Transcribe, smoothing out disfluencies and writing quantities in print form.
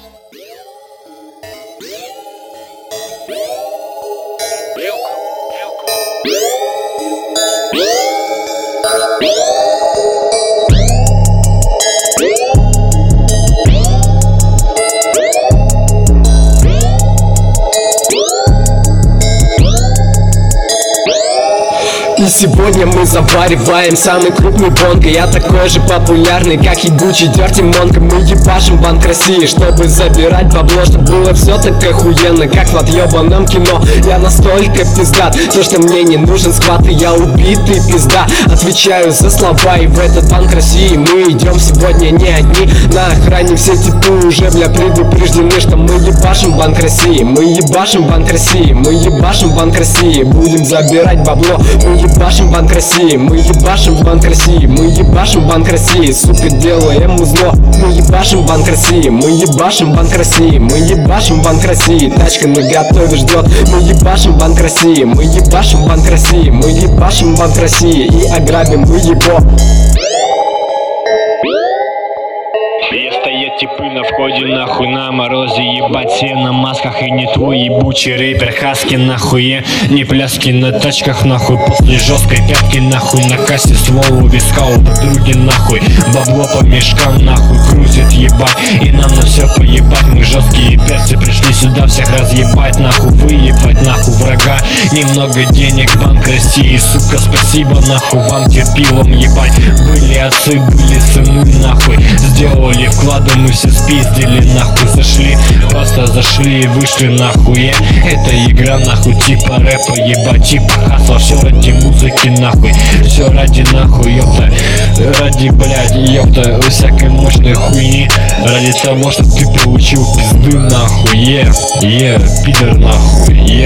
И сегодня мы завариваем самый крупный бонг. И я такой же популярный, как ебучий Дерти Монго. Мы ебашим Банк России, чтобы забирать бабло, чтобы было все так охуенно, как в отъебанном кино. Я настолько пиздат, то что мне не нужен схват, и я убитый пизда. Отвечаю за слова, и в этот Банк России мы идем сегодня не одни. На охране все типы уже, бля, предупреждены, что мы ебашим Банк России. Мы ебашим Банк России, мы ебашим Банк России. Будем забирать бабло, мы ебашим Банк России, мы ебашим Банк России, мы ебашим Банк России, сука, делаем зло. Мы ебашим Банк России, мы ебашим Банк России, мы ебашим Банк России. Тачка наготове ждет. Мы ебашим Банк России, мы ебашим Банк России, мы ебашим Банк России и ограбим мы его. Стоят типы на входе, нахуй, на морозе, ебать, все на масках. И не твой ебучий рэпер Хаски, нахуй, не пляски на тачках, нахуй. После жесткой пятки, нахуй, на кассе ствол у виска у подруги, нахуй. Бабло по мешкам, нахуй, крутит, ебать. И нам на все поебать, мы жесткие перцы. Пришли сюда всех разъебать, нахуй, выебать, нахуй, врага. Немного денег, Банк России, сука, спасибо, нахуй, вам терпилом, ебать. Были отцы, были сыны, нахуй, сделали вклады, мы все спиздили, нахуй, зашли, просто зашли и вышли, нахуй. Это игра, нахуй, типа рэпа, ебать, типа хасла. Все ради музыки, нахуй, все ради, нахуй, ёпта. Ради, блядь, ёпта, всякой мощной хуйни. Ради того, что ты получил пизды, нахуй, пидор, нахуй,